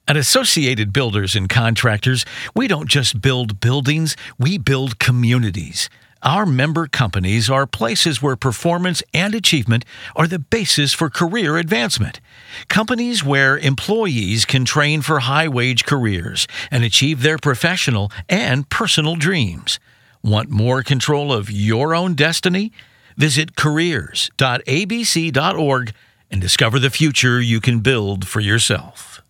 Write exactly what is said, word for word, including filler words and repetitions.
At Associated Builders and Contractors, we don't just build buildings, we build communities. Our member companies are places where performance and achievement are the basis for career advancement. Companies where employees can train for high-wage careers and achieve their professional and personal dreams. Want more control of your own destiny? Visit careers dot a b c dot org and discover the future you can build for yourself.